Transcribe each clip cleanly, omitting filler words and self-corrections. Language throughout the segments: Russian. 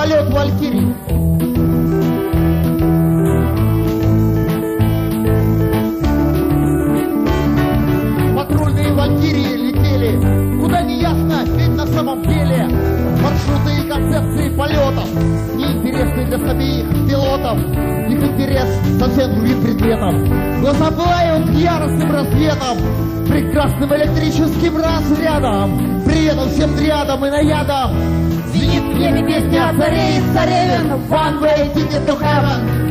Полет Валькирии. Патрульные Валькирии летели, куда не ясно, ведь на самом деле маршруты и концепции полетов неинтересны для самих пилотов. Их интерес совсем другим предметом. Глаза пылают яростным рассветом, прекрасным электрическим разрядом. При этом всем рядом и наядом звенит в небе песня о царе и царевин. One way ticket to heaven.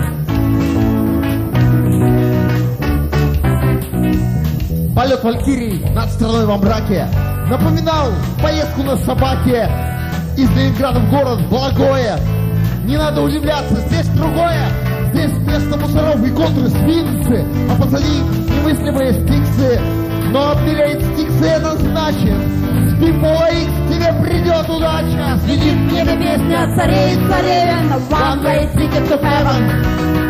Полет Валькирии над страной во мраке напоминал поездку на собаке из Ленинграда в город Благое. Не надо удивляться, здесь другое. Здесь вместо мусоров и контры сфинксы, а позади немыслимые стиксы. Но обмеряет стиксы это значит, спи полоик, тебе придет удача. Звенит в небе песня о царе и царевин. One way ticket to heaven.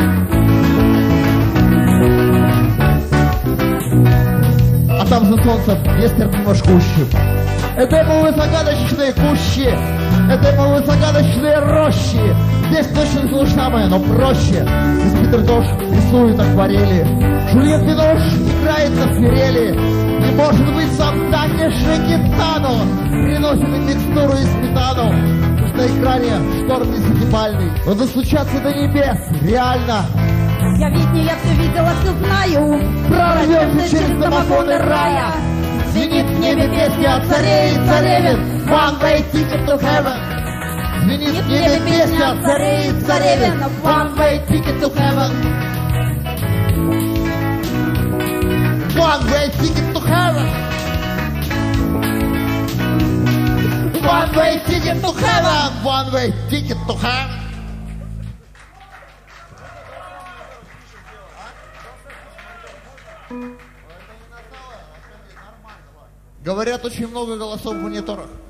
А там за солнцем нестерпимо жгущим. Эдемовые загадочные кущи, эдемовые загадочные рощи. Здесь точно то же самое, но проще. Здесь Питер Дош рисует акварели, Жюльен Бинош играет на свирели. Не может быть, сам Такеши Китано приносит им микстуру и сметану. Пусть на экране шторм несагибальный, но достучаться до небес реально. Я ведь не я все видела, все знаю. Прорвемся через домофоны рая. Звенит в небе песня о царе и царевин. One way ticket to heaven. Звенит в небе песня о царе и царевин. One way ticket to heaven. One way ticket to heaven. One way ticket to heaven. One way ticket to heaven. Говорят, очень много голосов в мониторах.